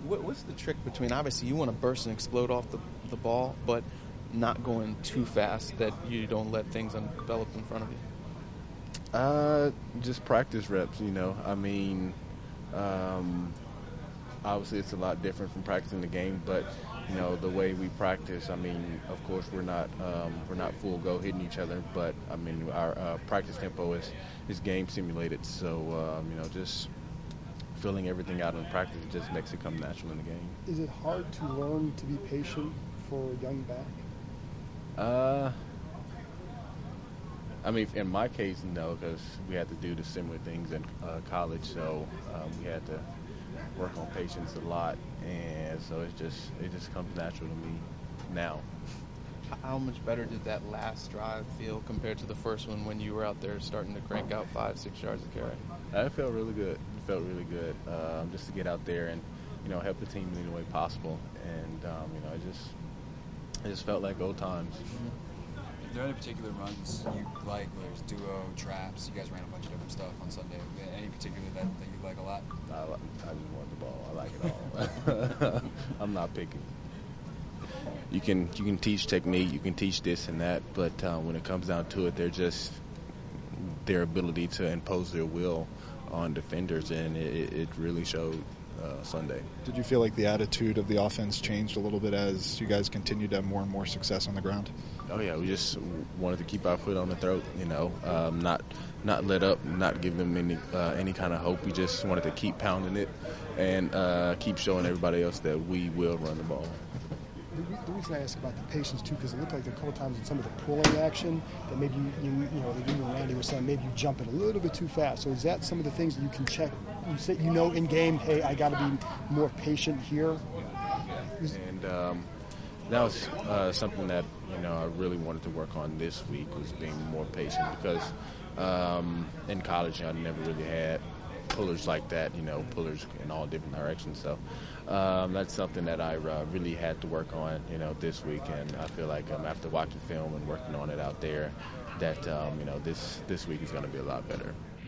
What's the trick between, obviously you want to burst and explode off the ball, but not going too fast that you don't let things envelop in front of you? Just practice reps, you know. I mean, obviously it's a lot different from practicing the game, but you know the way we practice. I mean, of course we're not full go hitting each other, but I mean our practice tempo is game simulated. So you know, just filling everything out in practice just makes it come natural in the game. Is it hard to learn to be patient for a young back? I mean, in my case, no, because we had to do the similar things in college, so we had to work on patience a lot, and so it just comes natural to me now. How much better did that last drive feel compared to the first one when you were out there starting to crank out 5-6 yards a carry? It felt really good. It felt really good just to get out there and help the team in any way possible, and it just felt like old times. Are there any particular runs you like, whether it's duo, traps? You guys ran a bunch of different stuff on Sunday. Any particular that you like a lot? I just want the ball. I like it all. I'm not picky. You can teach technique, you can teach this and that, but when it comes down to it, they're just their ability to impose their will on defenders, and it really showed Sunday. Did you feel like the attitude of the offense changed a little bit as you guys continued to have more and more success on the ground? Oh yeah, we just wanted to keep our foot on the throat, not let up, not give them any kind of hope. We just wanted to keep pounding it and keep showing everybody else that we will run the ball. The reason I ask about the patience too, because it looked like a couple times in some of the pulling action that maybe you and Randy were saying maybe you jump it a little bit too fast. So is that some of the things that you can check? You say in game, hey, I got to be more patient here. And that was something that I really wanted to work on this week, was being more patient, because in college I never really had pullers like that, pullers in all different directions. So that's something that I really had to work on, this week. And I feel like after watching film and working on it out there, that this week is going to be a lot better.